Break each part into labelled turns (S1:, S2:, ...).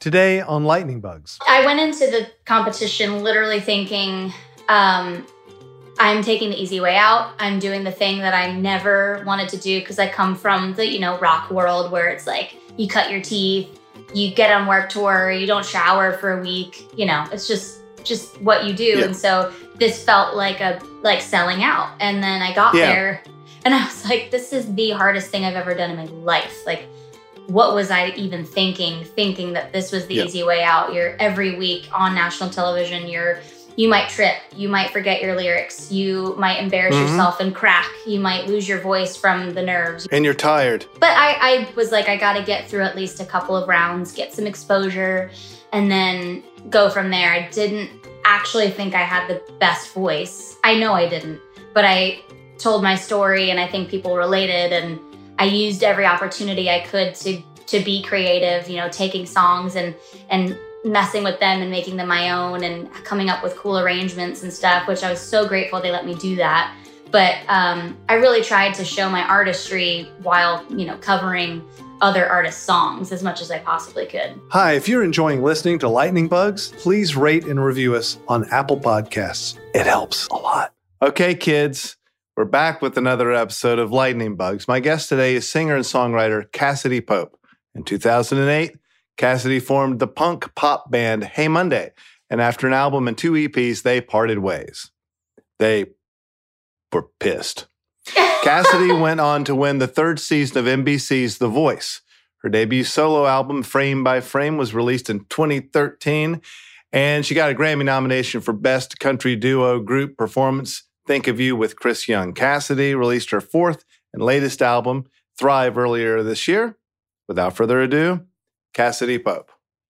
S1: Today on Lightning Bugs.
S2: I went into the competition literally thinking, I'm taking the easy way out. I'm doing the thing that I never wanted to do because I come from the, rock world where it's like you cut your teeth, you get on work tour, you don't shower for a week. It's just what you do. Yeah. And so this felt like selling out. And then I got there and I was like, this is the hardest thing I've ever done in my life. Like, what was I even thinking that this was the easy way out? You're every week on national television. You might trip. You might forget your lyrics. You might embarrass yourself and crack. You might lose your voice from the nerves.
S1: And you're tired.
S2: But I was like, I got to get through at least a couple of rounds, get some exposure, and then go from there. I didn't actually think I had the best voice. I know I didn't, but I told my story and I think people related, and I used every opportunity I could to be creative, taking songs and messing with them and making them my own and coming up with cool arrangements and stuff, which I was so grateful they let me do that. But I really tried to show my artistry while, covering other artists' songs as much as I possibly could.
S1: Hi, if you're enjoying listening to Lightning Bugs, please rate and review us on Apple Podcasts. It helps a lot. Okay, kids, we're back with another episode of Lightning Bugs. My guest today is singer and songwriter Cassidy Pope. In 2008, Cassidy formed the punk pop band Hey Monday, and after an album and 2 EPs, they parted ways. They were pissed. Cassidy went on to win the 3rd season of NBC's The Voice. Her debut solo album, Frame by Frame, was released in 2013, and she got a Grammy nomination for Best Country Duo Group Performance, Think of You with Chris Young. Cassidy released her 4th and latest album, Thrive, earlier this year. Without further ado, Cassidy Pope.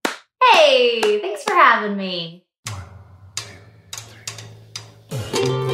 S2: Hey, thanks for having me.
S1: 1, 2, 3.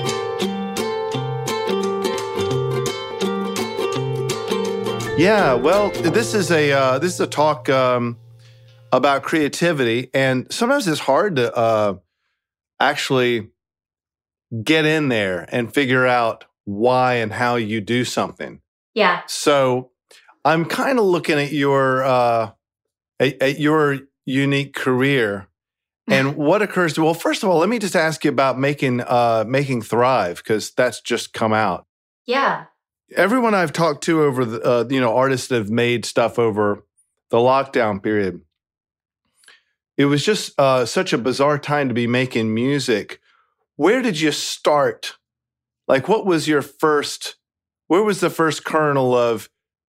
S1: Yeah, well, this is a talk about creativity, and sometimes it's hard to actually get in there and figure out why and how you do something.
S2: Yeah.
S1: So I'm kind of looking at your unique career and what occurs to. Well, first of all, let me just ask you about making Thrive, because that's just come out.
S2: Yeah.
S1: Everyone I've talked to over the artists that have made stuff over the lockdown period, it was just such a bizarre time to be making music. Where did you start? Like, what was your first? Where was the first kernel of?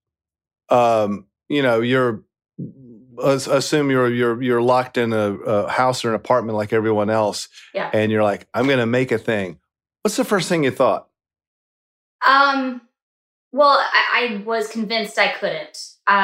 S1: You're assume you're locked in a house or an apartment like everyone else, and you're like, I'm going to make a thing. What's the first thing you thought?
S2: Well, I was convinced I couldn't.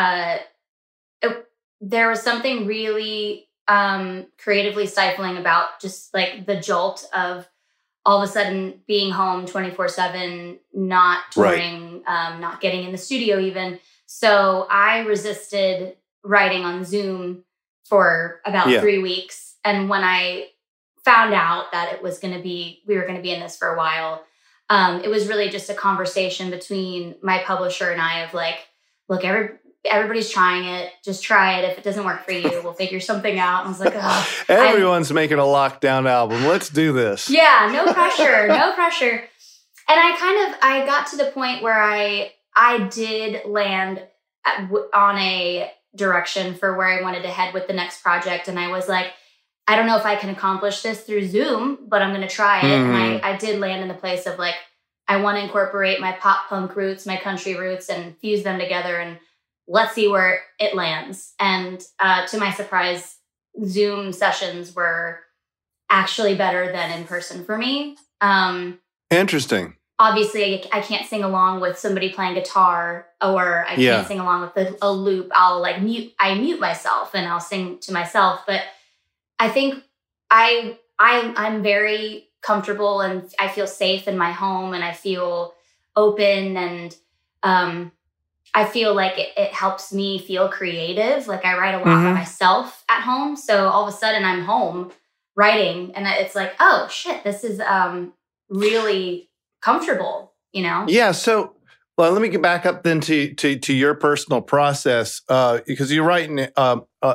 S2: There was something really creatively stifling about just like the jolt of all of a sudden being home 24/7, not touring, not getting in the studio even. So I resisted writing on Zoom for about 3 weeks. And when I found out that we were going to be in this for a while, it was really just a conversation between my publisher and I of like, look, everybody's trying it. Just try it. If it doesn't work for you, we'll figure something out. And I was like, oh.
S1: Everyone's making a lockdown album. Let's do this.
S2: Yeah, no pressure, no pressure. And I got to the point where I did land on a direction for where I wanted to head with the next project. And I was like, I don't know if I can accomplish this through Zoom, but I'm going to try it. Mm-hmm. And I did land in the place of like, I want to incorporate my pop punk roots, my country roots, and fuse them together. And let's see where it lands. And to my surprise, Zoom sessions were actually better than in person for me.
S1: Interesting.
S2: Obviously, I can't sing along with somebody playing guitar, or I can't sing along with a loop. I'll like mute myself and I'll sing to myself. But I think I'm very comfortable and I feel safe in my home and I feel open and I feel like it helps me feel creative. Like I write a lot by myself at home. So all of a sudden I'm home writing and it's like, oh shit, this is really comfortable, you know?
S1: Yeah. So let me get back up then to your personal process because you're writing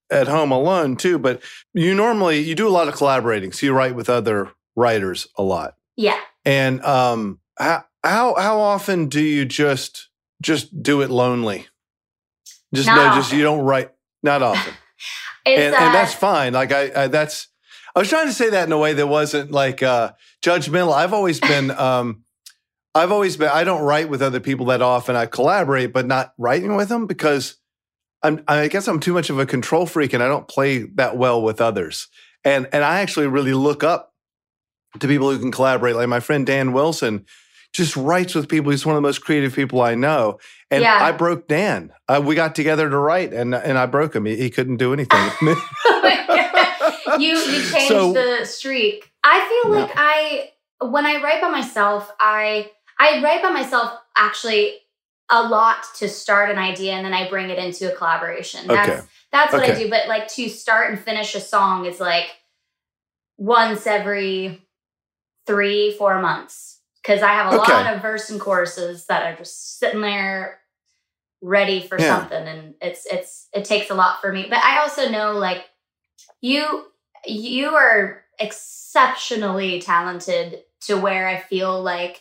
S1: at home alone too, but you do a lot of collaborating. So you write with other writers a lot.
S2: Yeah.
S1: And how often do you just do it lonely? You don't write, not often. And that's fine. Like I was trying to say that in a way that wasn't like judgmental. I've always been, I don't write with other people that often. I collaborate, but not writing with them because I guess I'm too much of a control freak and I don't play that well with others. And I actually really look up to people who can collaborate. Like my friend Dan Wilson just writes with people. He's one of the most creative people I know. And I broke Dan. We got together to write and I broke him. He couldn't do anything with me.
S2: Oh my God. You changed the streak. I feel like when I write by myself, I write by myself actually a lot to start an idea and then I bring it into a collaboration. That's what I do. But like to start and finish a song is like once every 3-4 months. Because I have a lot of verse and choruses that are just sitting there ready for something. And it takes a lot for me. But I also know like you are exceptionally talented to where I feel like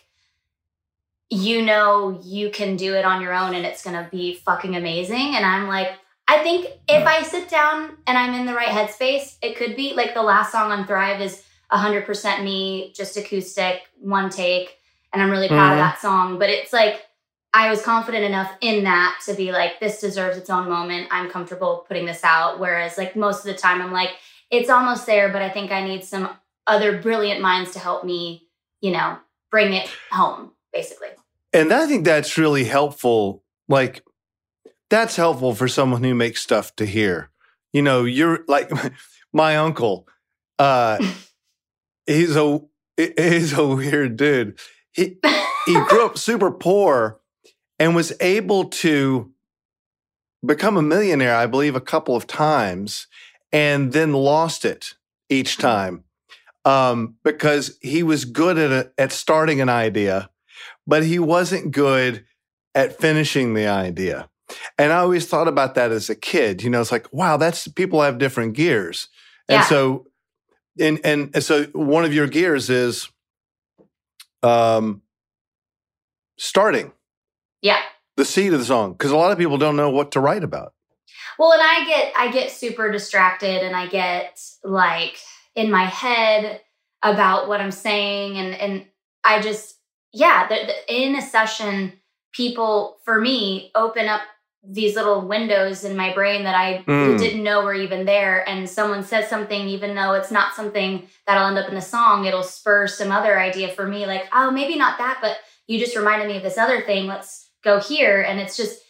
S2: you can do it on your own and it's going to be fucking amazing. And I'm like, I think if I sit down and I'm in the right headspace, it could be like the last song on Thrive is 100% me, just acoustic, one take. And I'm really proud of that song. But it's like, I was confident enough in that to be like, this deserves its own moment. I'm comfortable putting this out. Whereas like most of the time I'm like, it's almost there, but I think I need some other brilliant minds to help me, bring it home, basically.
S1: And I think that's really helpful. Like, that's helpful for someone who makes stuff to hear. You're like my uncle. He's a weird dude. He grew up super poor and was able to become a millionaire, I believe, a couple of times, and then lost it each time because he was good at starting an idea, but he wasn't good at finishing the idea. And I always thought about that as a kid. It's like, wow, people have different gears. And so, and so one of your gears is starting.
S2: Yeah.
S1: The seed of the song. Because a lot of people don't know what to write about.
S2: Well, and I get super distracted and I get like in my head about what I'm saying. And I just, in a session, people, for me, open up these little windows in my brain that I didn't know were even there. And someone says something, even though it's not something that'll end up in the song, it'll spur some other idea for me. Like, oh, maybe not that, but you just reminded me of this other thing. Let's go here. And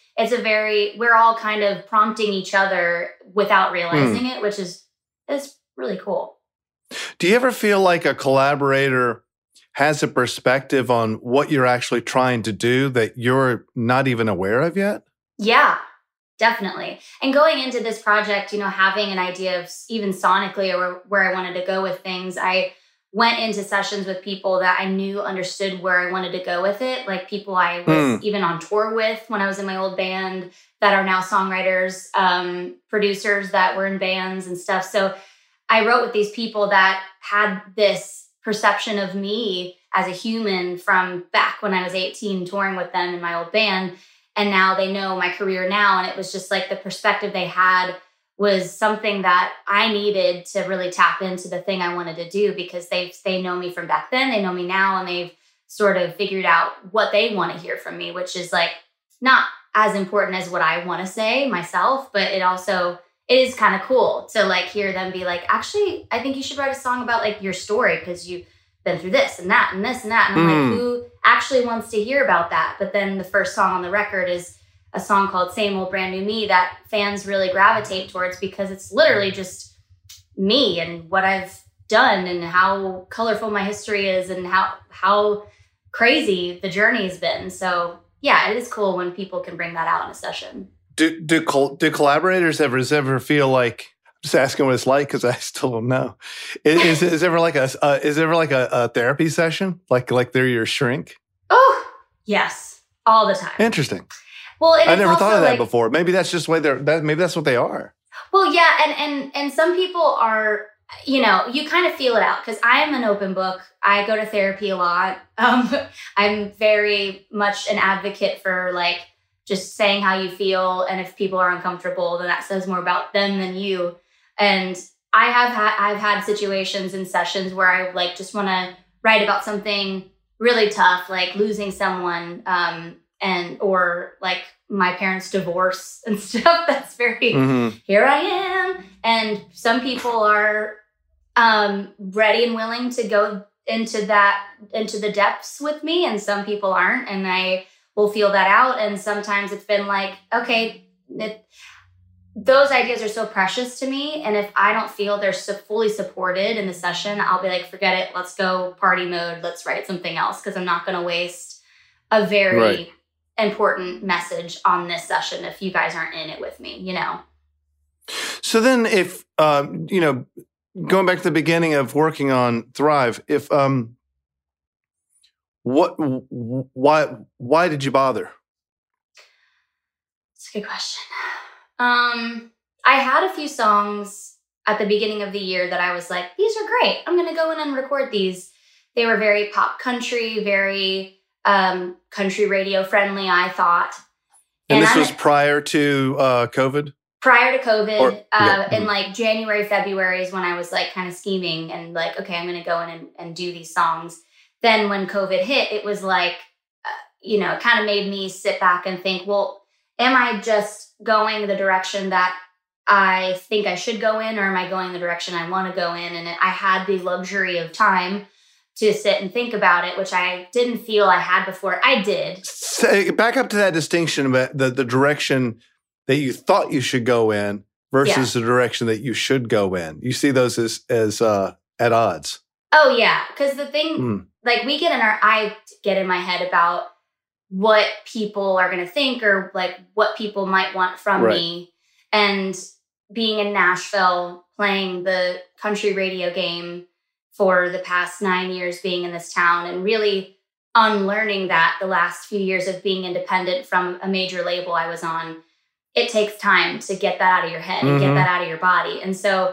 S2: we're all kind of prompting each other without realizing it, which is really cool.
S1: Do you ever feel like a collaborator has a perspective on what you're actually trying to do that you're not even aware of yet?
S2: Yeah, definitely. And going into this project, having an idea of even sonically or where I wanted to go with things, I went into sessions with people that I knew understood where I wanted to go with it. Like people I was even on tour with when I was in my old band that are now songwriters, producers that were in bands and stuff. So I wrote with these people that had this perception of me as a human from back when I was 18 touring with them in my old band. And now they know my career now. And it was just like the perspective they had was something that I needed to really tap into the thing I wanted to do because they know me from back then. They know me now and they've sort of figured out what they want to hear from me, which is like not as important as what I want to say myself, but it is kind of cool to like hear them be like, actually, I think you should write a song about like your story because you've been through this and that and this and that. And I'm like, who actually wants to hear about that? But then the first song on the record is a song called Same Old Brand New Me that fans really gravitate towards because it's literally just me and what I've done and how colorful my history is and how crazy the journey has been. So yeah, it is cool when people can bring that out in a session.
S1: Do collaborators ever feel like, I'm just asking what it's like because I still don't know. Is ever like a therapy session? Like they're your shrink?
S2: Oh, yes. All the time.
S1: Interesting.
S2: Well,
S1: I never thought of that before. Maybe that's just maybe that's what they are.
S2: Well, yeah, and some people are, you know, you kind of feel it out because I am an open book. I go to therapy a lot. I'm very much an advocate for like just saying how you feel, and if people are uncomfortable, then that says more about them than you. And I've had situations in sessions where I like just want to write about something really tough, like losing someone, and or like my parents' divorce and stuff. That's very here I am. And some people are ready and willing to go into the depths with me, and some people aren't, and I will feel that out. And sometimes it's been like, okay, those ideas are so precious to me, and if I don't feel they're so fully supported in the session, I'll be like, forget it, let's go party mode, let's write something else, because I'm not going to waste a very important message on this session if you guys aren't in it with me, you know.
S1: So then if you know, going back to the beginning of working on Thrive, if why did you bother?
S2: That's a good question. I had a few songs at the beginning of the year that I was like, these are great, I'm going to go in and record these. They were very pop country, very country radio friendly, I thought.
S1: And this was prior to COVID?
S2: Prior to COVID, in like January, February is when I was like kind of scheming and like, okay, I'm going to go in and do these songs. Then when COVID hit, it was like, you know, it kind of made me sit back and think, well, am I just going the direction that I think I should go in, or am I going the direction I want to go in? And I had the luxury of time to sit and think about it, which I didn't feel I had before. I did.
S1: So back up to that distinction about the direction that you thought you should go in versus the direction that you should go in. You see those as at odds.
S2: Oh, yeah. Because the thing, like I get in my head about what people are going to think, or like what people might want from me. And being in Nashville, playing the country radio game for the past 9 years, being in this town, and really unlearning that the last few years of being independent from a major label I was on, it takes time to get that out of your head and get that out of your body. And so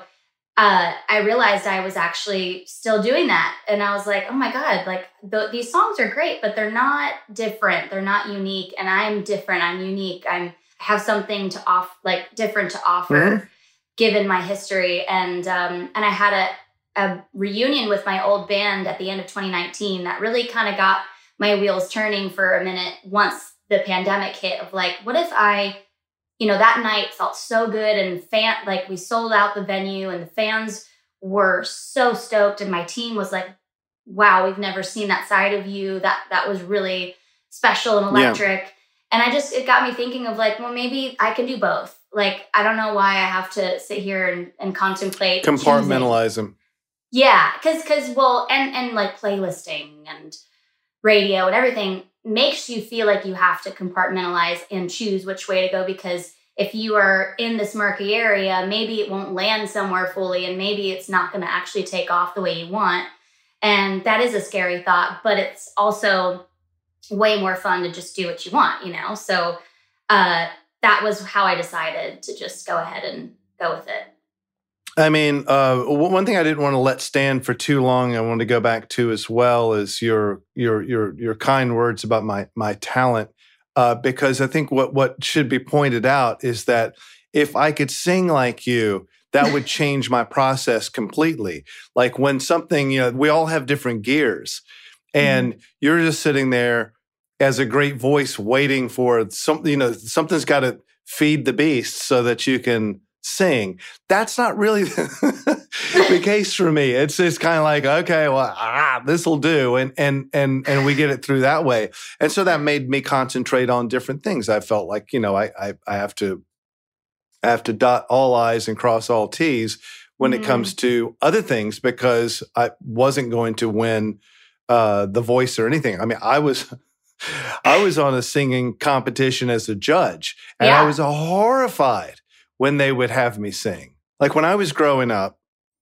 S2: I realized I was actually still doing that. And I was like, oh my God, like these songs are great, but they're not different. They're not unique. And I'm different. I'm unique. I have something to different to offer given my history. And I had a reunion with my old band at the end of 2019 that really kind of got my wheels turning for a minute once the pandemic hit, of like, what if that night felt so good, and we sold out the venue and the fans were so stoked, and my team was like, wow, we've never seen that side of you. That was really special and electric. Yeah. And it got me thinking of like, well, maybe I can do both. Like, I don't know why I have to sit here and contemplate.
S1: Compartmentalize them.
S2: Yeah. Cause and like playlisting and radio and everything makes you feel like you have to compartmentalize and choose which way to go, because if you are in this murky area, maybe it won't land somewhere fully, and maybe it's not going to actually take off the way you want. And that is a scary thought, but it's also way more fun to just do what you want, you know? So that was how I decided to just go ahead and go with it.
S1: I mean, one thing I didn't want to let stand for too long, I wanted to go back to as well, is your kind words about my talent, because I think what should be pointed out is that if I could sing like you, that would change my process completely. Like when something, we all have different gears, and you're just sitting there as a great voice waiting for something, something's got to feed the beast so that you can sing. That's not really the case for me. It's kind of like, okay, well, this will do, and we get it through that way. And so that made me concentrate on different things. I felt like, I have to dot all I's and cross all T's when it comes to other things, because I wasn't going to win The Voice or anything. I mean, I was on a singing competition as a judge, and I was horrified when they would have me sing. Like when I was growing up,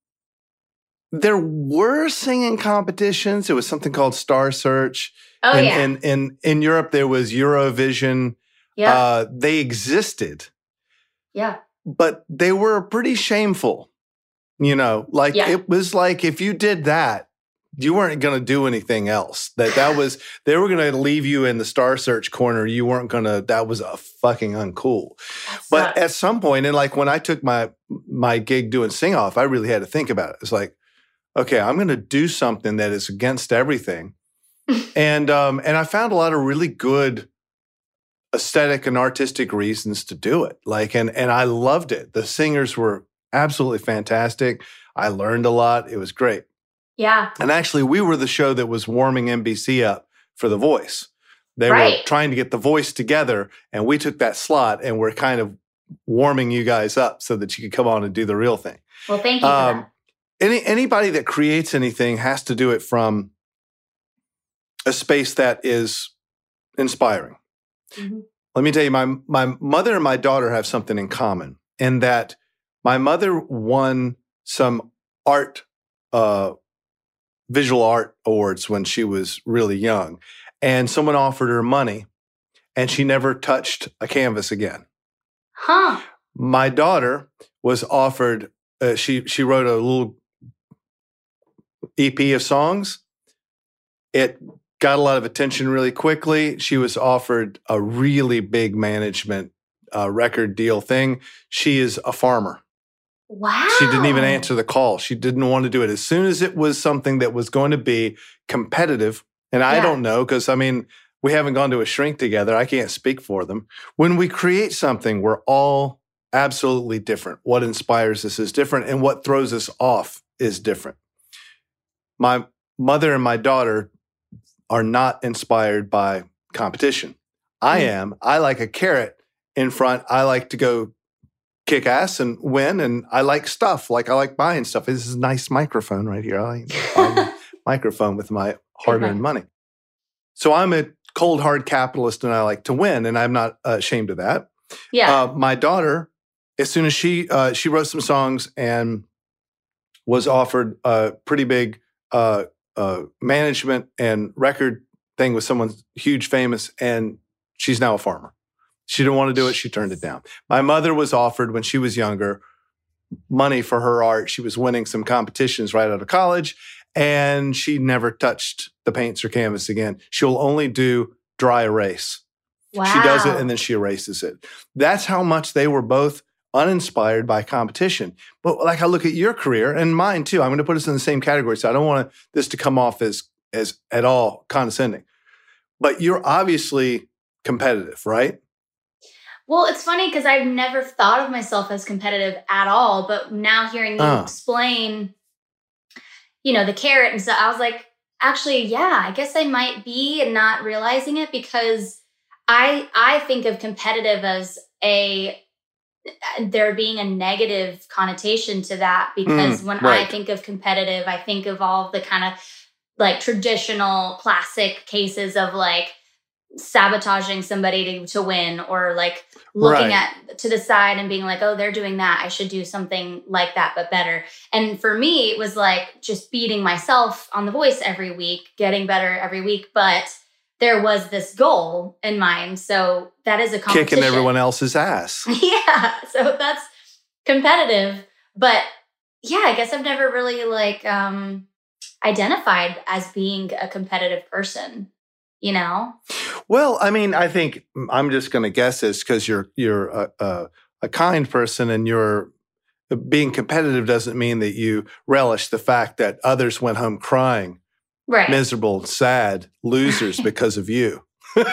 S1: there were singing competitions. It was something called Star Search.
S2: Oh,
S1: and in Europe, there was Eurovision.
S2: Yeah.
S1: They existed.
S2: Yeah.
S1: but they were pretty shameful. Like it was like if you did that, you weren't going to do anything else. That was they were going to leave you in the Star Search corner. You weren't going to. That was a fucking uncool. But at some point, and like when I took my gig doing Sing Off, I really had to think about it. It's like, okay, I'm going to do something that is against everything, and I found a lot of really good aesthetic and artistic reasons to do it. Like, and I loved it. The singers were absolutely fantastic. I learned a lot. It was great.
S2: Yeah.
S1: And actually, we were the show that was warming NBC up for The Voice. They were trying to get The Voice together, and we took that slot, and we're kind of warming you guys up so that you could come on and do the real thing.
S2: Well, thank you for that.
S1: Anybody that creates anything has to do it from a space that is inspiring. Mm-hmm. Let me tell you, my mother and my daughter have something in common in that my mother won some visual art awards when she was really young. And someone offered her money and she never touched a canvas again.
S2: Huh.
S1: My daughter was offered, she wrote a little EP of songs. It got a lot of attention really quickly. She was offered a really big management record deal thing. She is a farmer.
S2: Wow.
S1: She didn't even answer the call. She didn't want to do it. As soon as it was something that was going to be competitive, and I don't know, because I mean, we haven't gone to a shrink together. I can't speak for them. When we create something, we're all absolutely different. What inspires us is different, and what throws us off is different. My mother and my daughter are not inspired by competition. I am. I like a carrot in front. I like to go kick ass and win, and I like stuff. Like I like buying stuff. This is a nice microphone right here. I buy a microphone with my hard-earned money. So I'm a cold, hard capitalist, and I like to win, and I'm not ashamed of that.
S2: Yeah.
S1: My daughter, as soon as she wrote some songs and was offered a pretty big management and record thing with someone huge, famous, and she's now a farmer. She didn't want to do it. She turned it down. My mother was offered when she was younger money for her art. She was winning some competitions right out of college, and she never touched the paints or canvas again. She'll only do dry erase.
S2: Wow.
S1: She does it and then she erases it. That's how much they were both uninspired by competition. But like I look at your career and mine too. I'm going to put us in the same category. So I don't want this to come off as at all condescending. But you're obviously competitive, right?
S2: Well, it's funny because I've never thought of myself as competitive at all. But now hearing you explain, the carrot and stuff, I was like, actually, yeah, I guess I might be and not realizing it because I think of competitive as there being a negative connotation to that because when I think of competitive, I think of all the kind of like traditional classic cases of like sabotaging somebody to win or like looking at to the side and being like, oh, they're doing that. I should do something like that, but better. And for me, it was like just beating myself on The Voice every week, getting better every week. But there was this goal in mind. So that is a competition.
S1: Kicking everyone else's ass.
S2: Yeah. So that's competitive. But yeah, I guess I've never really like identified as being a competitive person.
S1: Well, I mean, I think I'm just going to guess this because you're a kind person and you're being competitive doesn't mean that you relish the fact that others went home crying, miserable, sad, losers because of you.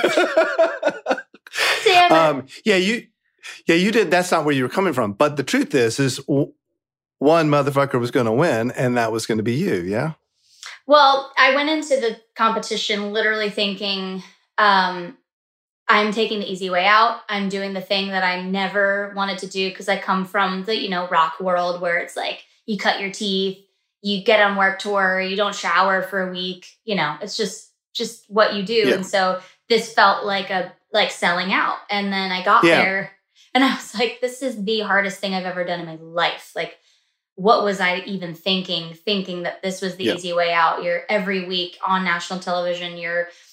S2: Damn it.
S1: You did. That's not where you were coming from. But the truth is one motherfucker was going to win, and that was going to be you. Yeah.
S2: Well, I went into the competition literally thinking, I'm taking the easy way out. I'm doing the thing that I never wanted to do because I come from the, rock world where it's like you cut your teeth, you get on work tour, you don't shower for a week. It's just what you do. Yeah. And so this felt like selling out. And then I got there and I was like, this is the hardest thing I've ever done in my life. Like, what was I even thinking that this was the easy way out? You're every week on national television. You're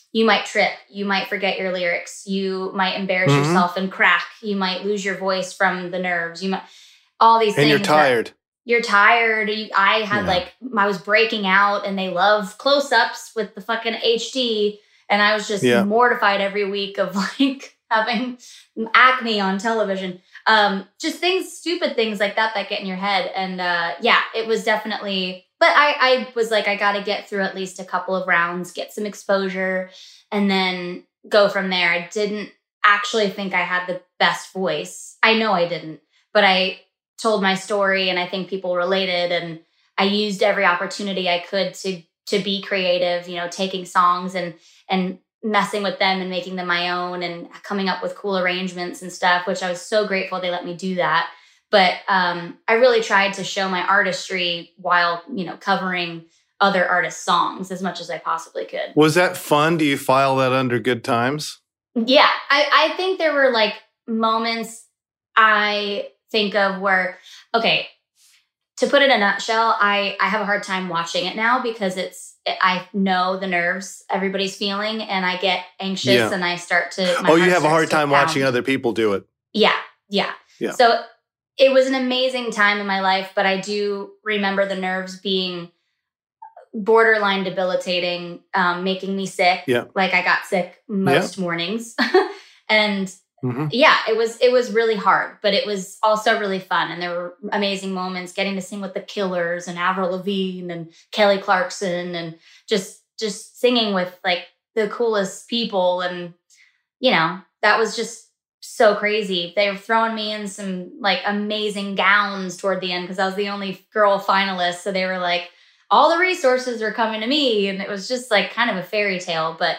S2: you might trip, you might forget your lyrics, you might embarrass
S1: Mhm.
S2: yourself and crack, you might lose your voice from the nerves, you might all these
S1: And
S2: things.
S1: you're tired.
S2: You're tired. I had
S1: Yeah.
S2: I was breaking out, and they love close-ups with the fucking HD, and I was just
S1: Yeah.
S2: mortified every week of like having acne on television. Just stupid things like that get in your head. And yeah, it was definitely. But I was like, I got to get through at least a couple of rounds, get some exposure, and then go from there. I didn't actually think I had the best voice. I know I didn't, but I told my story, and I think people related, and I used every opportunity I could to be creative, taking songs and messing with them and making them my own and coming up with cool arrangements and stuff, which I was so grateful they let me do that. But I really tried to show my artistry while, covering other artists' songs as much as I possibly could.
S1: Was that fun? Do you file that under good times?
S2: Yeah, I think there were moments I think of where, okay, to put it in a nutshell, I have a hard time watching it now because I know the nerves everybody's feeling, and I get anxious and I start to.
S1: You have a hard time watching other people do it.
S2: Yeah.
S1: Yeah.
S2: So it was an amazing time in my life, but I do remember the nerves being borderline debilitating, making me sick.
S1: Yeah.
S2: Like I got sick most mornings. And
S1: Mhm.
S2: yeah, it was really hard, but it was also really fun. And there were amazing moments getting to sing with the Killers and Avril Lavigne and Kelly Clarkson and just singing with the coolest people. And, that was just so crazy. They were throwing me in some amazing gowns toward the end because I was the only girl finalist. So they were like, all the resources are coming to me. And it was just kind of a fairy tale. But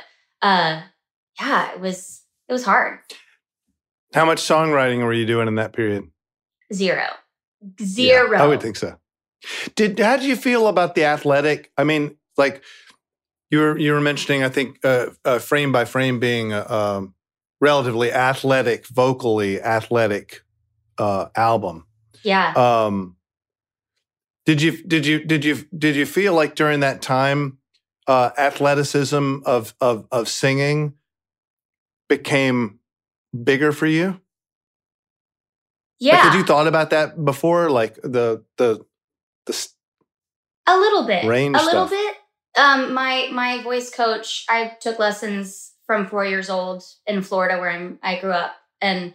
S2: yeah, it was hard.
S1: How much songwriting were you doing in that period?
S2: Zero.
S1: Yeah, I would think so. How did you feel about the athletic? I mean, you were mentioning, I think, Frame by Frame being a relatively athletic, vocally athletic album.
S2: Yeah.
S1: Did you feel like during that time, athleticism of singing became bigger for you?
S2: Yeah.
S1: Had you thought about that before? The
S2: a little bit.
S1: Range
S2: a little
S1: stuff.
S2: bit. My voice coach, I took lessons from 4 years old in Florida where I grew up. And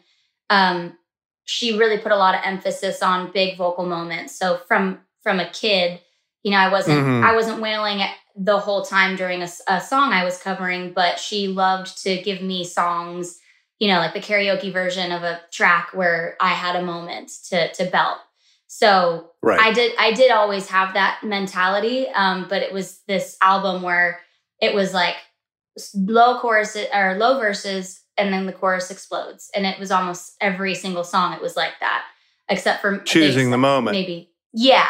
S2: she really put a lot of emphasis on big vocal moments. So from a kid, I wasn't wailing it the whole time during a song I was covering, but she loved to give me songs, like the karaoke version of a track where I had a moment to belt. So
S1: right.
S2: I did always have that mentality. But it was this album where it was low choruses or low verses, and then the chorus explodes. And it was almost every single song. It was like that, except for
S1: choosing the moment.
S2: Maybe. Yeah.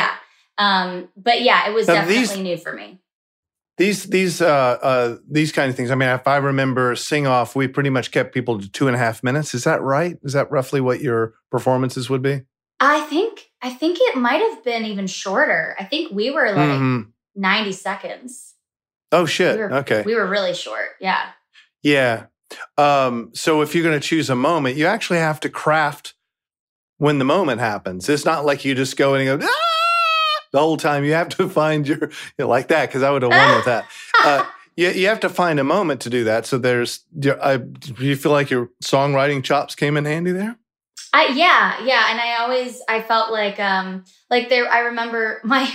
S2: But yeah, it was definitely new for me.
S1: These kind of things. I mean, if I remember Sing Off, we pretty much kept people to 2.5 minutes. Is that right? Is that roughly what your performances would be?
S2: I think it might have been even shorter. I think we were 90 seconds.
S1: Oh shit. Okay.
S2: We were really short. Yeah.
S1: Yeah. So if you're going to choose a moment, you actually have to craft when the moment happens. It's not like you just go in and go, the whole time. You have to find like that, because I would have won with that. You have to find a moment to do that. So do you feel like your songwriting chops came in handy there?
S2: Yeah. And I felt I remember my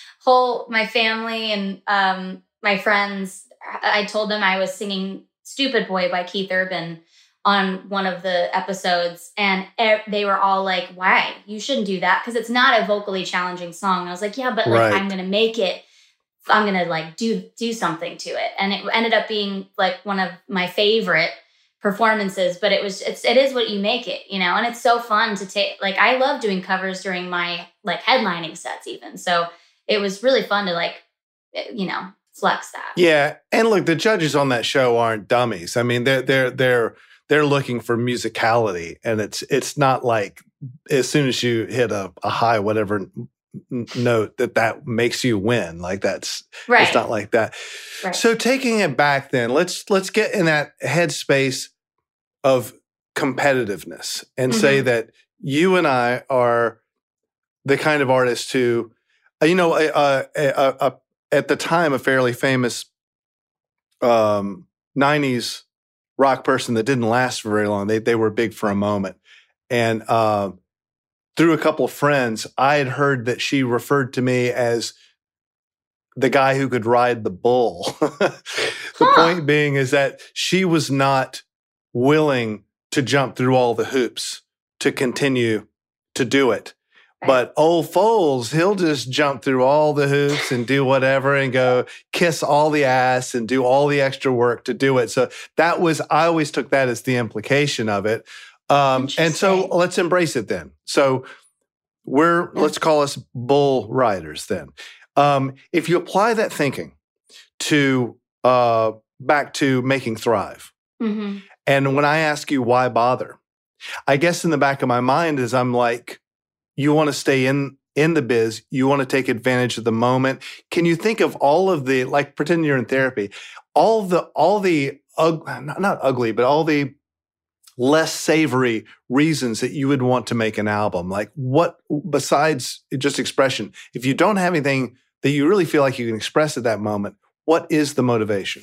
S2: family and my friends, I told them I was singing Stupid Boy by Keith Urban on one of the episodes, and they were all like, why? You shouldn't do that, because it's not a vocally challenging song. And I was like, yeah, but
S1: right.
S2: I'm going to make it. I'm going to do something to it. And it ended up being one of my favorite performances, but it is what you make it, and it's so fun to take. I love doing covers during my headlining sets even. So it was really fun to flex that.
S1: Yeah. And look, the judges on that show aren't dummies. I mean, they're looking for musicality, and it's not like as soon as you hit a high, whatever note that makes you win. Like it's not like that.
S2: Right.
S1: So taking it back then, let's get in that headspace of competitiveness and say that you and I are the kind of artists who, at the time, a fairly famous 90s rock person that didn't last for very long. They were big for a moment. And through a couple of friends, I had heard that she referred to me as the guy who could ride the bull. The point being is that she was not willing to jump through all the hoops to continue to do it. Right. But old Foles, he'll just jump through all the hoops and do whatever and go kiss all the ass and do all the extra work to do it. So I always took that as the implication of it. And so let's embrace it then. So let's call us bull riders then. If you apply that thinking to back to making Thrive, and when I ask you why bother, I guess in the back of my mind is I'm like, you want to stay in the biz, you want to take advantage of the moment. Can you think of all of the, like pretend you're in therapy, all the not ugly, but all the less savory reasons that you would want to make an album? Like what, besides just expression, if you don't have anything that you really feel like you can express at that moment, what is the motivation?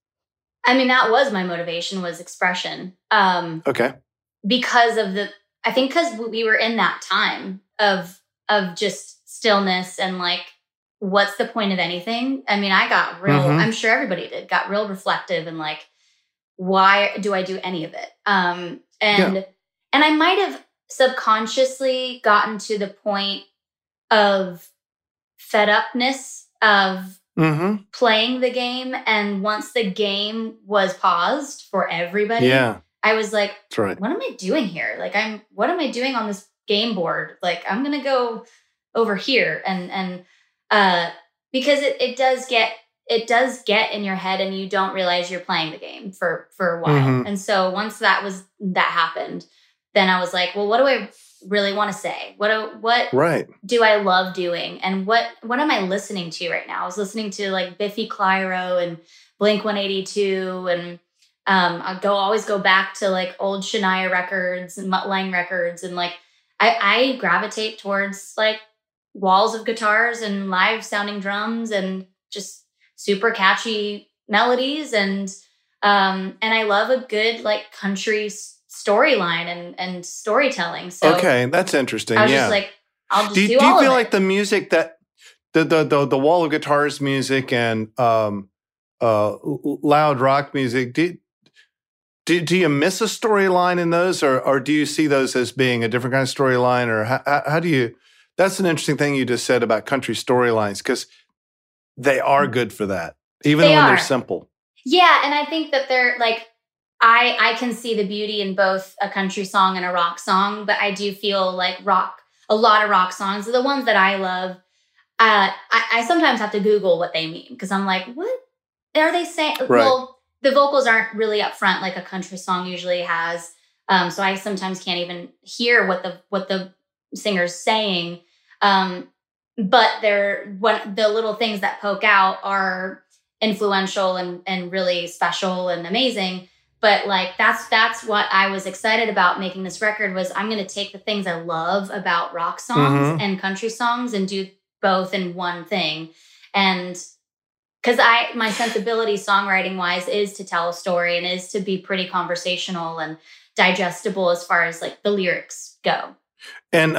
S2: I mean, that was my motivation, was expression.
S1: Okay.
S2: Because we were in that time of just stillness and like, what's the point of anything? I mean, I got real, I'm sure everybody did, got real reflective and like, why do I do any of it? And I might have subconsciously gotten to the point of fed upness of playing the game. And once the game was paused for everybody, I was like, what am I doing here? Like, what am I doing on this game board? Like, I'm going to go over here. And because it does get in your head and you don't realize you're playing the game for a while. And so once that happened, then I was like, well, what do I really want to say? What do I love doing? And what am I listening to right now? I was listening to like Biffy Clyro and Blink-182 and always go back to like old Shania records and Mutt Lange records. And like, I gravitate towards like walls of guitars and live sounding drums and just super catchy melodies. And I love a good like country storyline and storytelling. So
S1: okay, that's interesting.
S2: I was just like, I'll just do all of it.
S1: Do you feel like the music that the wall of guitars music and loud rock music, do you miss a storyline in those, or do you see those as being a different kind of storyline, or how do you? That's an interesting thing you just said about country storylines, because they are good for that, even when they're simple.
S2: Yeah, and I think that they're like, I can see the beauty in both a country song and a rock song, but I do feel like a lot of rock songs, the ones that I love, I sometimes have to Google what they mean, because I'm like, what are they saying? Right. Well, the vocals aren't really up front like a country song usually has. So I sometimes can't even hear what the singer's saying. But the little things that poke out are influential and really special and amazing. But like, that's what I was excited about making this record, was I'm going to take the things I love about rock songs and country songs and do both in one thing. And because my sensibility songwriting wise is to tell a story and is to be pretty conversational and digestible as far as like the lyrics go. And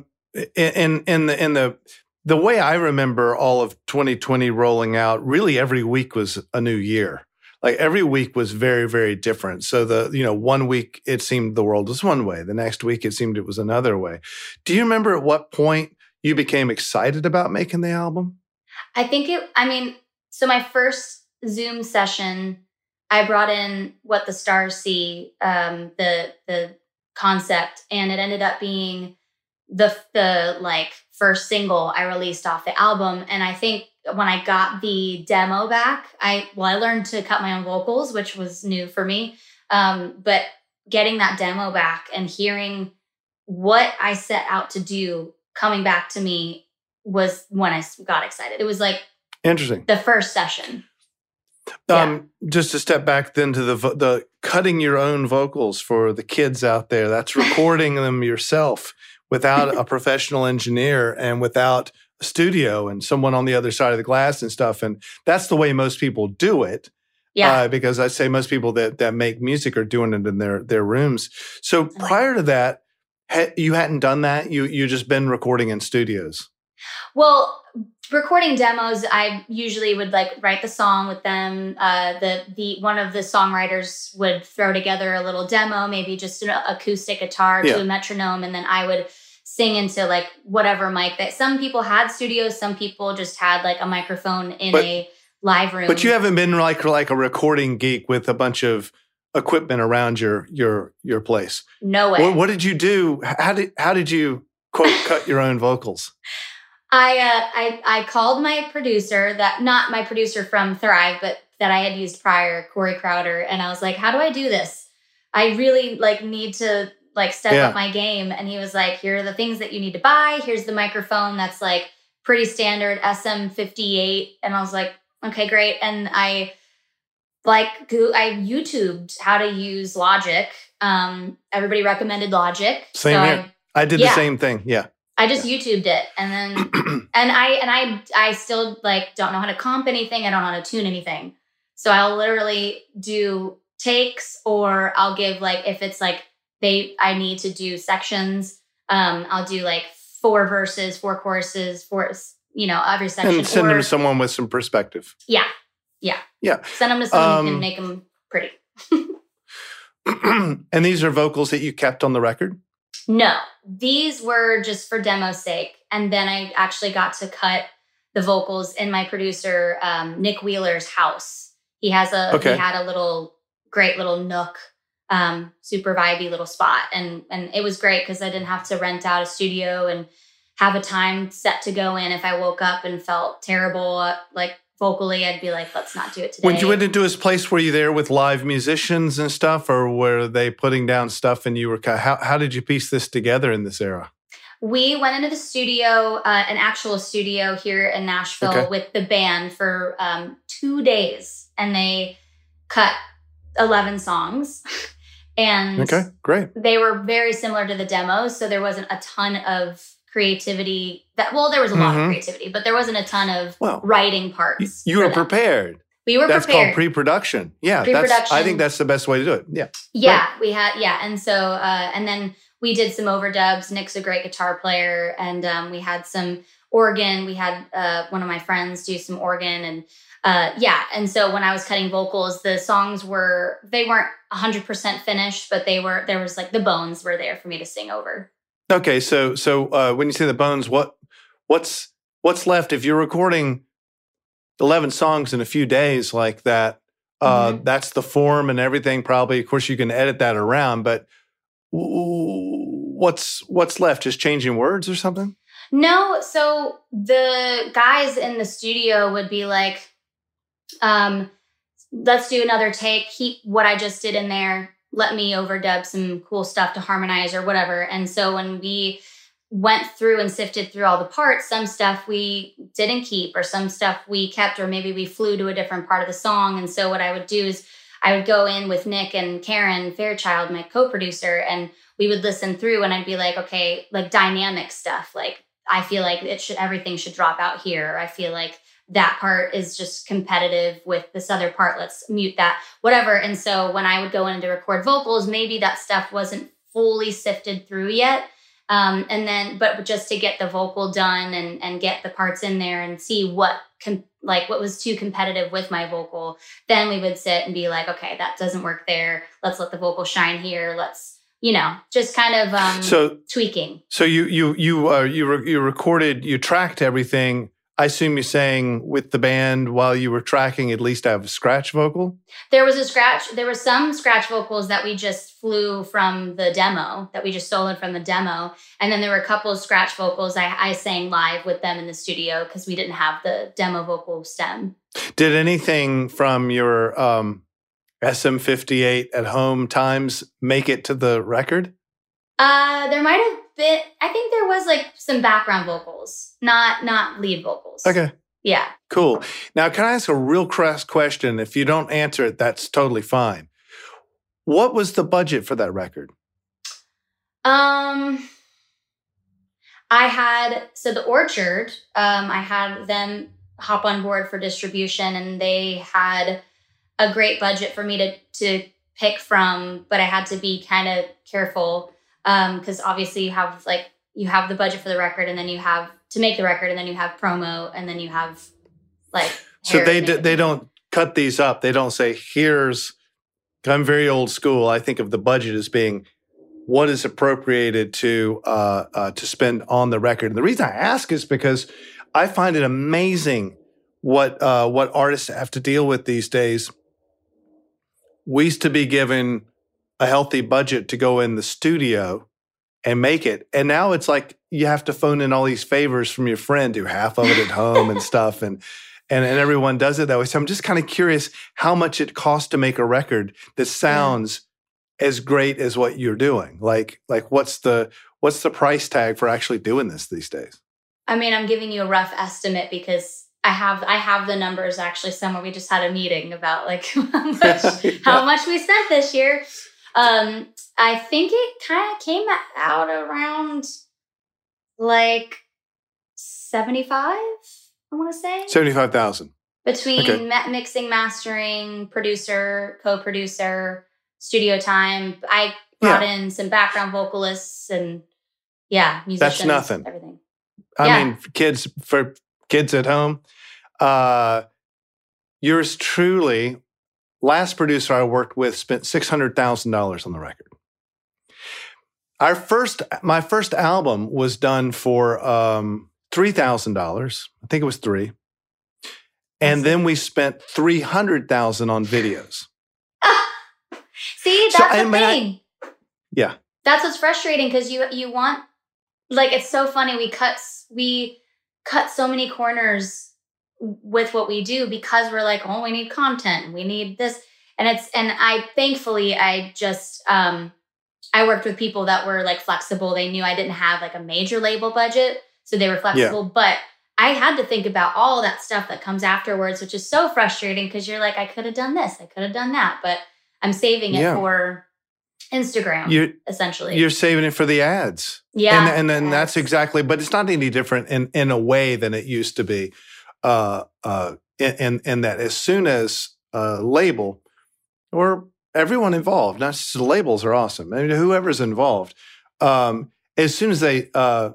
S1: in the way I remember all of 2020 rolling out, really every week was a new year. Like every week was very, very different. So 1 week it seemed the world was one way. The next week it seemed it was another way. Do you remember at what point you became excited about making the album?
S2: So my first Zoom session, I brought in What the Stars See, the concept, and it ended up being the like first single I released off the album. And I think when I got the demo back, I learned to cut my own vocals, which was new for me. But getting that demo back and hearing what I set out to do coming back to me was when I got excited. It was like
S1: Interesting.
S2: the first session. Yeah.
S1: Just to step back then to the cutting your own vocals for the kids out there. That's recording them yourself without a professional engineer and without a studio and someone on the other side of the glass and stuff. And that's the way most people do it.
S2: Yeah.
S1: Because I'd say most people that make music are doing it in their rooms. So prior to that, you hadn't done that? You just been recording in studios?
S2: Well, recording demos, I usually would like write the song with them. The one of the songwriters would throw together a little demo, maybe just an acoustic guitar to a metronome, and then I would sing into like whatever mic that some people had studios, some people just had like a microphone in a live room.
S1: But you haven't been like a recording geek with a bunch of equipment around your place.
S2: No way.
S1: What did you do? How did you quote cut your own vocals?
S2: I called my producer, not my producer from Thrive, but that I had used prior, Corey Crowder, and I was like, "How do I do this? I really like need to like step up my game." And he was like, "Here are the things that you need to buy. Here's the microphone that's like pretty standard SM58." And I was like, "Okay, great." And I YouTubed how to use Logic. Everybody recommended Logic.
S1: Same here. I did the same thing. Yeah.
S2: I just YouTubed it, and then I still like don't know how to comp anything. I don't know how to tune anything. So I'll literally do takes, or I'll give like if it's like I need to do sections. I'll do like 4 verses, 4 choruses, every section.
S1: And send them to someone with some perspective.
S2: Yeah. Send them to someone who can make them pretty.
S1: And these are vocals that you kept on the record?
S2: No, these were just for demo's sake. And then I actually got to cut the vocals in my producer, Nick Wheeler's house. He had a great little nook, super vibey little spot. And it was great because I didn't have to rent out a studio and have a time set to go in. If I woke up and felt terrible, like vocally, I'd be like, let's not do it today.
S1: When you went into his place, were you there with live musicians and stuff, or were they putting down stuff and you were how did you piece this together in this era?
S2: We went into the studio, an actual studio here in Nashville with the band for 2 days, and they cut 11 songs. And
S1: great.
S2: They were very similar to the demos, so there wasn't a ton of creativity there was a lot of creativity, but there wasn't a ton of writing parts.
S1: You were prepared.
S2: We were
S1: prepared.
S2: That's
S1: called pre-production. Yeah. I think that's the best way to do it. Yeah.
S2: Yeah. Right. We had, and so, and then we did some overdubs. Nick's a great guitar player, and we had some organ. We had one of my friends do some organ, and and so when I was cutting vocals, the songs they weren't 100% finished, but there was like the bones were there for me to sing over.
S1: Okay, so when you say the bones, what's left if you're recording 11 songs in a few days like that? That's the form and everything. Probably, of course, you can edit that around. But what's left? Just changing words or something?
S2: No. So the guys in the studio would be like, "Let's do another take. Keep what I just did in there. Let me overdub some cool stuff to harmonize or whatever." And so when we went through and sifted through all the parts, some stuff we didn't keep, or some stuff we kept, or maybe we flew to a different part of the song. And so what I would do is I would go in with Nick and Karen Fairchild, my co-producer, and we would listen through, and I'd be like, okay, like dynamic stuff. Like, I feel like everything should drop out here. I feel like that part is just competitive with this other part. Let's mute that, whatever. And so when I would go in to record vocals, maybe that stuff wasn't fully sifted through yet. But just to get the vocal done and get the parts in there and see what was too competitive with my vocal, then we would sit and be like, okay, that doesn't work there. Let's let the vocal shine here. Let's, just kind of tweaking.
S1: So you recorded, you tracked everything. I assume you're saying with the band while you were tracking, at least have a scratch vocal?
S2: There was some scratch vocals that we just flew from the demo, that we just soloed from the demo. And then there were a couple of scratch vocals I sang live with them in the studio because we didn't have the demo vocal stem.
S1: Did anything from your SM58 at home times make it to the record?
S2: There might have think there was like some background vocals, not lead vocals.
S1: Okay.
S2: Yeah.
S1: Cool. Now, can I ask a real crass question? If you don't answer it, that's totally fine. What was the budget for that record?
S2: The Orchard, I had them hop on board for distribution, and they had a great budget for me to pick from, but I had to be kind of careful because obviously you have the budget for the record, and then you have to make the record, and then you have promo, and then you have like.
S1: So they don't cut these up. They don't say, I'm very old school. I think of the budget as being what is appropriated to spend on the record. And the reason I ask is because I find it amazing what artists have to deal with these days. We used to be given a healthy budget to go in the studio and make it. And now it's like you have to phone in all these favors from your friend, do half of it at home and stuff. And everyone does it that way. So I'm just kind of curious how much it costs to make a record that sounds as great as what you're doing. Like what's the price tag for actually doing this these days?
S2: I mean, I'm giving you a rough estimate because I have the numbers actually somewhere. We just had a meeting about like how much we spent this year. I think it kind of came out around like 75, I want to say.
S1: 75,000.
S2: Between mixing, mastering, producer, co-producer, studio time. I brought in some background vocalists and musicians.
S1: That's nothing.
S2: Everything.
S1: I mean, for kids at home, yours truly, last producer I worked with spent $600,000 on the record. My first album was done for $3,000. I think it was $3,000. And then we spent $300,000 on videos.
S2: See, that's the thing.
S1: Yeah.
S2: That's what's frustrating because you want, like, it's so funny. We cut so many corners with what we do because we're like, oh, we need content. We need this. And thankfully, I worked with people that were like flexible. They knew I didn't have like a major label budget. So they were flexible, but I had to think about all that stuff that comes afterwards, which is so frustrating because you're like, I could have done this. I could have done that, but I'm saving it for Instagram, essentially.
S1: You're saving it for the ads.
S2: Yeah.
S1: And then that's exactly, but it's not any different in a way than it used to be. In that as soon as a label or everyone involved, not just the labels are awesome. I mean, whoever's involved, as soon as they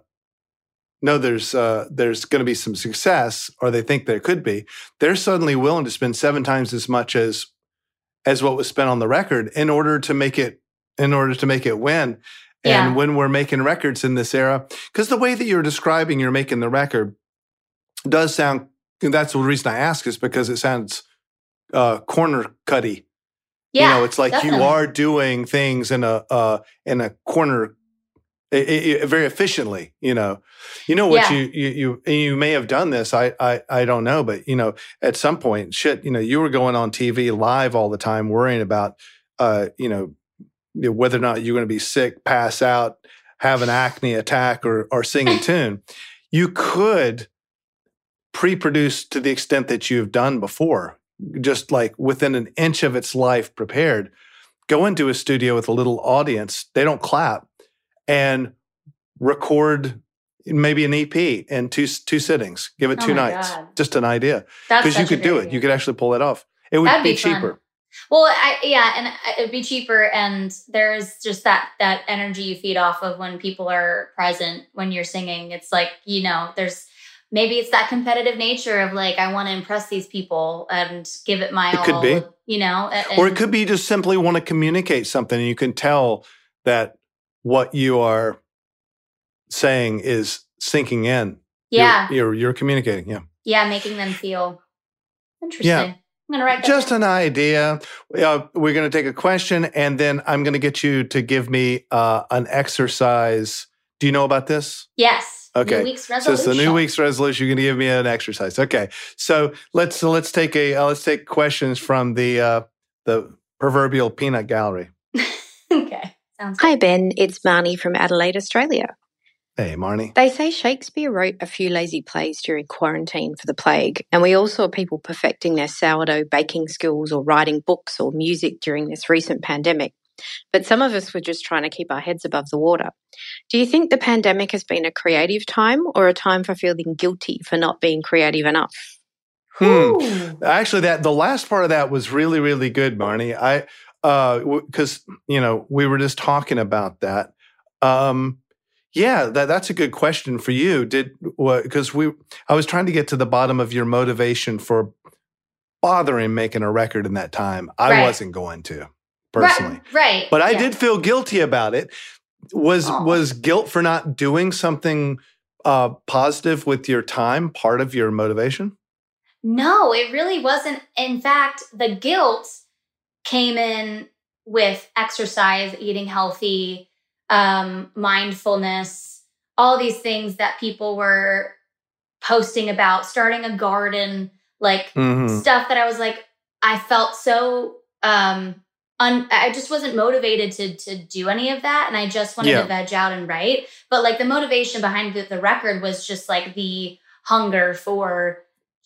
S1: know there's going to be some success, or they think there could be, they're suddenly willing to spend 7 times as much as what was spent on the record in order to make it win. And when we're making records in this era, because the way that you're describing you're making the record does sound, that's the reason I ask, is because it sounds corner cutty.
S2: Yeah,
S1: it's like
S2: definitely.
S1: You are doing things in a corner very efficiently. What you may have done this. I don't know, but at some point, you were going on TV live all the time, worrying about whether or not you're going to be sick, pass out, have an acne attack, or sing a tune. You could pre-produce to the extent that you've done before, just like within an inch of its life prepared. Go into a studio with a little audience. They don't clap. And record maybe an EP in two sittings. Give it 2 nights. God. Just an idea. Because you could do it. You could actually pull it off. It would be cheaper.
S2: Fun. Well, and it'd be cheaper, and there's just that energy you feed off of when people are present when you're singing. It's like, there's maybe it's that competitive nature of like, I want to impress these people and give it my all. It
S1: could be, or it could be just simply want to communicate something, and you can tell that what you are saying is sinking in.
S2: Yeah,
S1: you're communicating.
S2: Yeah, making them feel interesting. Yeah. I'm going to write that
S1: just
S2: down.
S1: An idea. We're going to take a question, and then I'm going to get you to give me an exercise. Do you know about this?
S2: Yes.
S1: Okay.
S2: New Week's resolution.
S1: So it's the New Week's resolution. You're going to give me an exercise. Okay. So let's take questions from the proverbial peanut gallery.
S2: Okay. Sounds good.
S3: Hi, Ben. It's Marnie from Adelaide, Australia.
S1: Hey, Marnie.
S3: They say Shakespeare wrote a few lazy plays during quarantine for the plague, and we all saw people perfecting their sourdough baking skills or writing books or music during this recent pandemic. But some of us were just trying to keep our heads above the water. Do you think the pandemic has been a creative time or a time for feeling guilty for not being creative enough?
S1: Actually, the last part of that was really, really good, Marnie. Because we were just talking about that. That's a good question for you. Because I was trying to get to the bottom of your motivation for bothering making a record in that time. I wasn't going to personally,
S2: right?
S1: But I did feel guilty about it. Was guilt for not doing something positive with your time part of your motivation?
S2: No, it really wasn't. In fact, the guilt came in with exercise, eating healthy, mindfulness, all these things that people were posting about, starting a garden, like stuff that I was like, I felt so, I just wasn't motivated to do any of that. And I just wanted to veg out and write. But like the motivation behind the record was just like the hunger for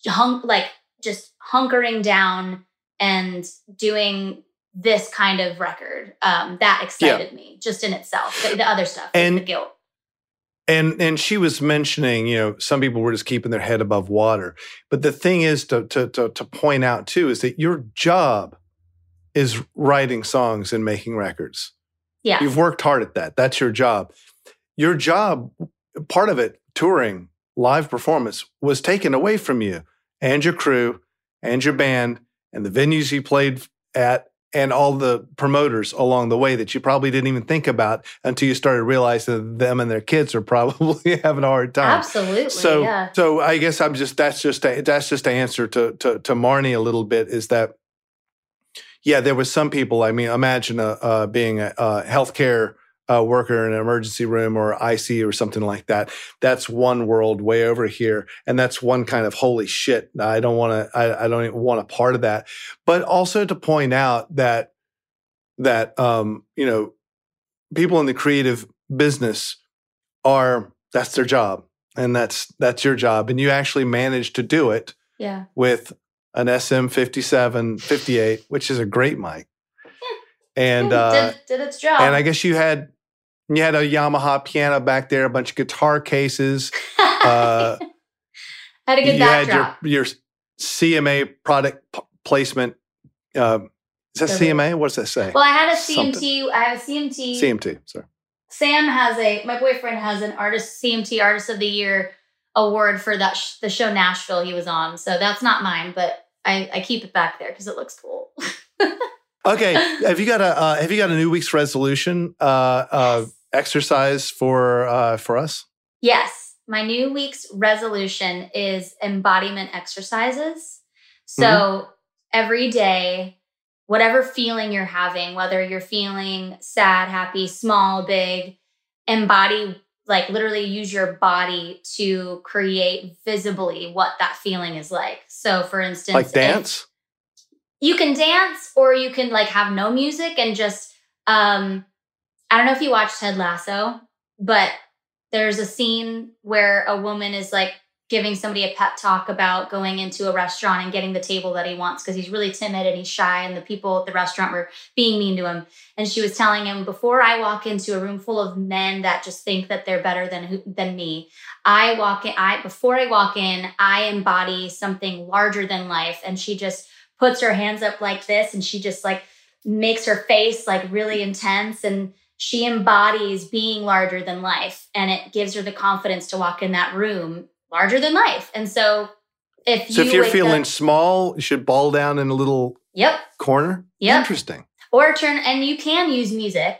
S2: just hunkering down and doing this kind of record. That excited me just in itself. The other stuff, and the guilt.
S1: And she was mentioning, some people were just keeping their head above water. But the thing is to point out too is that your job is writing songs and making records.
S2: Yeah.
S1: You've worked hard at that. That's your job. Your job, part of it, touring, live performance, was taken away from you and your crew and your band and the venues you played at and all the promoters along the way that you probably didn't even think about until you started realizing that them and their kids are probably having a hard time.
S2: Absolutely.
S1: So I guess that's just to answer to Marnie a little bit is that, there was some people, imagine being a healthcare worker in an emergency room or ICU or something like that. That's one world way over here. And that's one kind of holy shit. I don't even want a part of that. But also to point out that people in the creative business that's their job. And that's your job. And you actually managed to do it with an SM5758, which is a great mic. And
S2: did its job.
S1: And I guess you had a Yamaha piano back there, a bunch of guitar cases.
S2: Had a good backdrop.
S1: Your CMA product placement. Is that CMA? What does that say?
S2: Well, I had a CMT. I have a CMT.
S1: CMT. Sorry.
S2: Sam my boyfriend has an CMT Artist of the Year award for that the show Nashville he was on. So that's not mine, but I keep it back there because it looks cool.
S1: Okay, have you got a new week's resolution exercise for us?
S2: Yes, my new week's resolution is embodiment exercises. So every day, whatever feeling you're having, whether you're feeling sad, happy, small, big, embody, like literally use your body to create visibly what that feeling is like. So for instance,
S1: like dance.
S2: You can dance or you can like have no music and just, I don't know if you watched Ted Lasso, but there's a scene where a woman is like giving somebody a pep talk about going into a restaurant and getting the table that he wants because he's really timid and he's shy and the people at the restaurant were being mean to him. And she was telling him, before I walk into a room full of men that just think that they're better than me, before I walk in, I embody something larger than life. And she just puts her hands up like this and she just like makes her face like really intense and she embodies being larger than life and it gives her the confidence to walk in that room larger than life. And so if you're
S1: feeling small, you should ball down in a little corner.
S2: Yep.
S1: Interesting.
S2: Or and you can use music.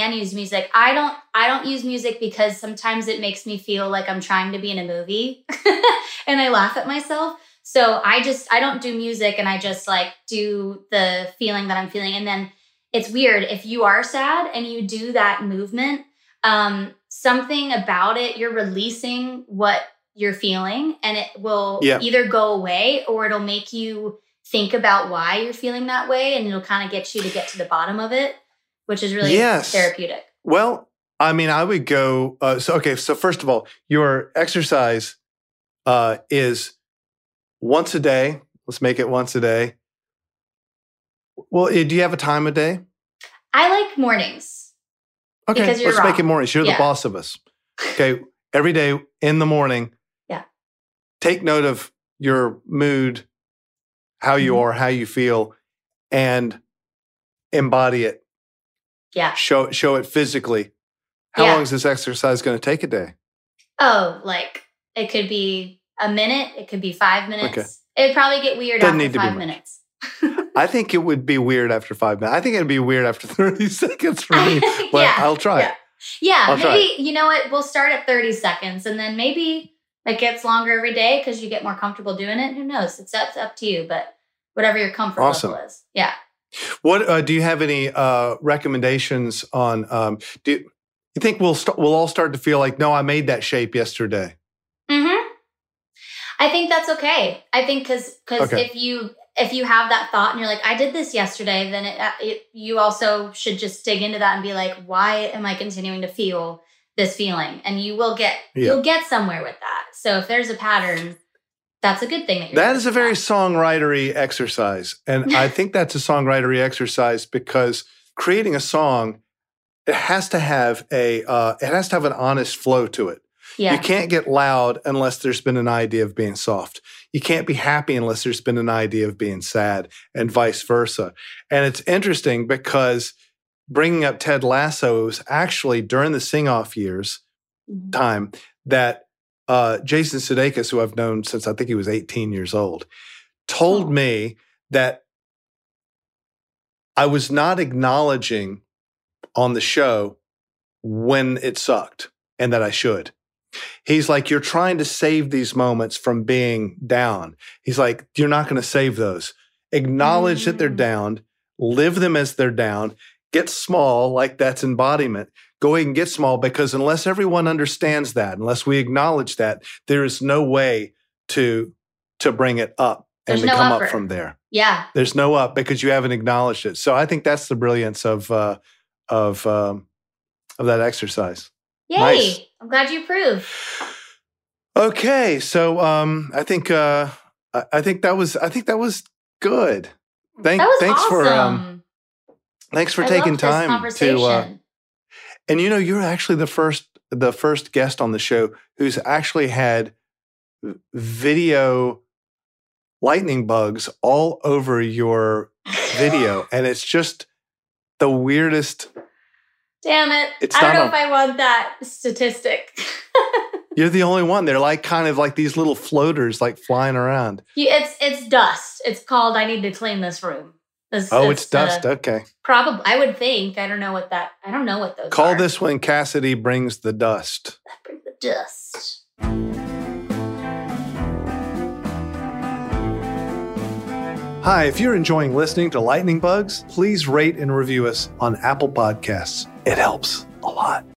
S2: I don't use music because sometimes it makes me feel like I'm trying to be in a movie and I laugh at myself. So I don't do music and I just like do the feeling that I'm feeling. And then it's weird if you are sad and you do that movement, something about it, you're releasing what you're feeling and it will either go away or it'll make you think about why you're feeling that way. And it'll kind of get you to get to the bottom of it, which is really therapeutic.
S1: Well, I mean, I would go, so first of all, your exercise is once a day. Let's make it once a day. Well, do you have a time a day?
S2: I like mornings.
S1: Okay, let's make it mornings. You're the boss of us. Okay, every day in the morning, take note of your mood, how you are, how you feel, and embody it.
S2: Yeah.
S1: Show it physically. How long is this exercise going to take a day?
S2: Oh, like it could be a minute. It could be 5 minutes. Okay. It'd probably get weird after 5 minutes.
S1: I think it would be weird after 5 minutes. I think it'd be weird after 30 seconds for me, but I'll try it.
S2: Yeah, maybe, you know what? We'll start at 30 seconds and then maybe it gets longer every day because you get more comfortable doing it. Who knows? It's up to you, but whatever your comfort level is. Yeah.
S1: What do you have any recommendations on? Do you think we'll all start to feel like, no, I made that shape yesterday?
S2: Mm-hmm. I think that's okay. I think because if you have that thought and you're like, I did this yesterday, then you also should just dig into that and be like, why am I continuing to feel this feeling? And you'll get somewhere with that. So if there's a pattern, that's a good thing.
S1: That is a very songwritery exercise. And I think that's a songwritery exercise because creating a song, it has to have an honest flow to it. Yeah. You can't get loud unless there's been an idea of being soft. You can't be happy unless there's been an idea of being sad, and vice versa. And it's interesting because bringing up Ted Lasso, it was actually during the sing-off years time that Jason Sudeikis, who I've known since I think he was 18 years old, told me that I was not acknowledging on the show when it sucked and that I should. He's like, you're trying to save these moments from being down. He's like, you're not going to save those. Acknowledge that they're down, live them as they're down, get small, like that's embodiment. Go ahead and get small because unless everyone understands that, unless we acknowledge that, there is no way to bring it up and to come up from there.
S2: Yeah.
S1: There's no up because you haven't acknowledged it. So I think that's the brilliance of that exercise.
S2: Yay. Nice. I'm glad you approve.
S1: Okay. So I think that was good. Thanks
S2: awesome.
S1: Thanks for taking time to and you're actually the first guest on the show who's actually had video lightning bugs all over your video. And it's just the weirdest.
S2: Damn it. I don't know if I want that statistic.
S1: You're the only one. They're like kind of like these little floaters like flying around.
S2: It's dust. It's called I need to clean this room.
S1: It's dust. Okay.
S2: Probably. I would think. I don't know what those
S1: Call
S2: are.
S1: this when Cassidy brings the dust.
S2: Bring the dust.
S1: Hi, if you're enjoying listening to Lightning Bugs, please rate and review us on Apple Podcasts. It helps a lot.